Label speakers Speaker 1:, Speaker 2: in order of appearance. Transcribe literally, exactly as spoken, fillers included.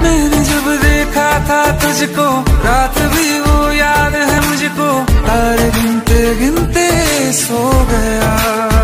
Speaker 1: मैंने जब देखा था तुझको, रात भी वो याद है मुझको, तारे गिनते गिनते सो गया।